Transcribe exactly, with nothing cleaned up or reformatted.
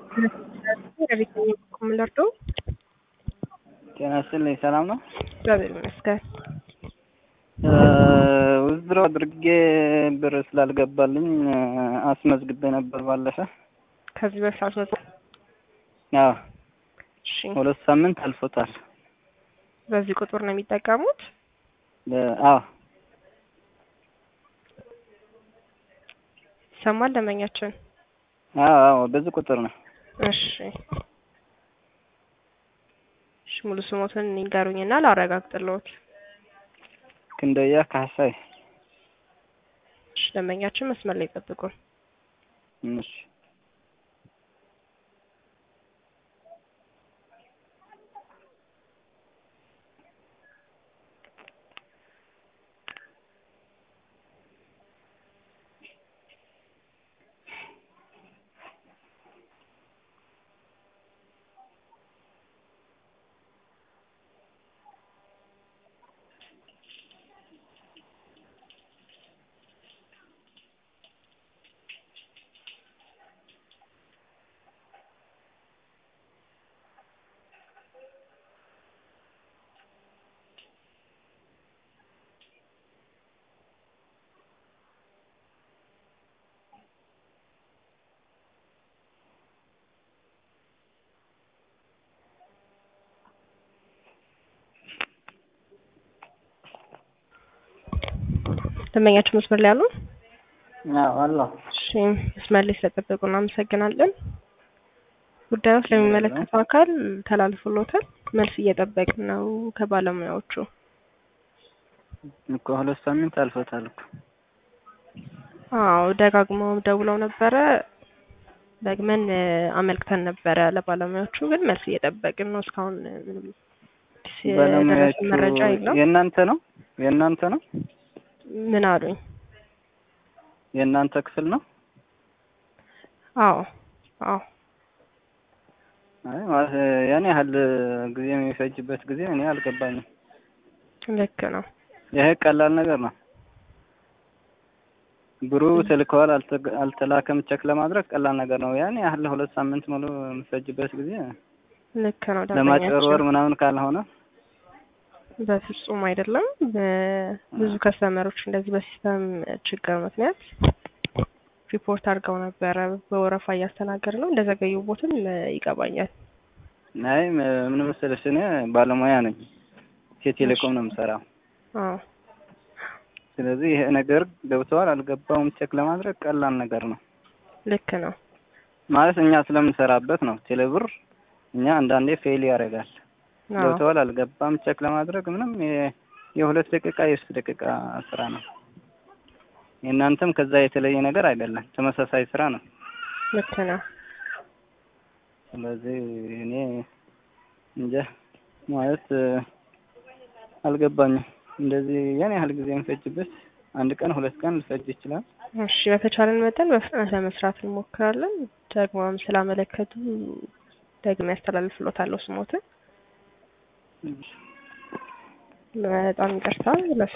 Kumlardo ጤና ይስጥልኝ ሰላም ነው? እግዚአብሔር ይመስገን። ውዝድሮ አድርጌ ብር ስላልገባልኝ አስመዝግቤ ነበር ባለፈ። ከዚህ በፊት አስመዝግቤ አዎ እሺ። ሁለት ሳምንት አልፎታል። በዚህ ቁጥር ነው የሚጠቀሙት? አዎ ይሰማል ደንበኛችን? አዎ አዎ በዚህ ቁጥር ነው። እሺ እሺ ሙሉ ስሞትን ይንገሩኝና ላረጋግጥልዎት። ክንደያ ካሳይ። እሺ ደንበኛችን መስመር ላይ ይጠብቁን። እሺ ደንበኛችን መስመር ላይ አሉ? አዎ አሎ። እሺ መስመር ላይ ስለጠበቁ እናመሰግናለን። ጉዳዩ ስለሚመለከተው አካል ተላልፎልዎታል። መልስ እየጠበቅን ነው ከባለሙያዎቹ። እኮ ሁለት ሳምንት አልፎታል እኮ። አዎ ደጋግመው ደውለው ነበረ። ደግመን አመልክተን ነበረ ለባለሙያዎቹ፣ ግን መልስ እየጠበቅን ነው። እስካሁን ምንም ባለሙያዎቹ መረጃ የለም። የእናንተ ነው የእናንተ ነው? ምን አሉኝ? የእናንተ ክፍል ነው? አዎ አዎ። አይ ማለት ያኔ ያህል ጊዜ የሚፈጅበት ጊዜ እኔ አልገባኝም። ልክ ነው። ይሄ ቀላል ነገር ነው። ብሩ ተልከዋል አልተላከም ቼክ ለማድረግ ቀላል ነገር ነው። ያኔ ያህል ሁለት ሳምንት ሙሉ የሚፈጅበት ጊዜ ልክ ነው። ለማጭበርበር ምናምን ካልሆነ በፍጹም አይደለም። ብዙ ከስተመሮች እንደዚህ በሲስተም ችግር ምክንያት ሪፖርት አድርገው ነበረ። በወረፋ እያስተናገድ ነው። እንደዘገዩቦትም ይገባኛል። አይ ምን መሰለሽ እኔ ባለሙያ ነኝ። ቴሌኮም ነው የምሰራው። አዎ። ስለዚህ ይሄ ነገር ገብቷል አልገባውም ቼክ ለማድረግ ቀላል ነገር ነው። ልክ ነው። ማለት እኛ ስለምንሰራበት ነው። ቴሌብር እኛ አንዳንዴ ፌል ያደርጋል። ገብቷል አልገባም ቼክ ለማድረግ ምንም የሁለት ደቂቃ የሶስት ደቂቃ ስራ ነው። የእናንተም ከዛ የተለየ ነገር አይደለም፣ ተመሳሳይ ስራ ነው። ልክ ነው። ስለዚህ እኔ እንጃ ማለት አልገባኝም። እንደዚህ ያን ያህል ጊዜ የሚፈጅበት አንድ ቀን ሁለት ቀን ሊፈጅ ይችላል። እሺ በተቻለን መጠን በፍጥነት ለመስራት እንሞክራለን። ደግሞም ስላመለከቱ ደግሜ ያስተላልፍልዎታለሁ ስሞትን። በጣም ይቅርታ።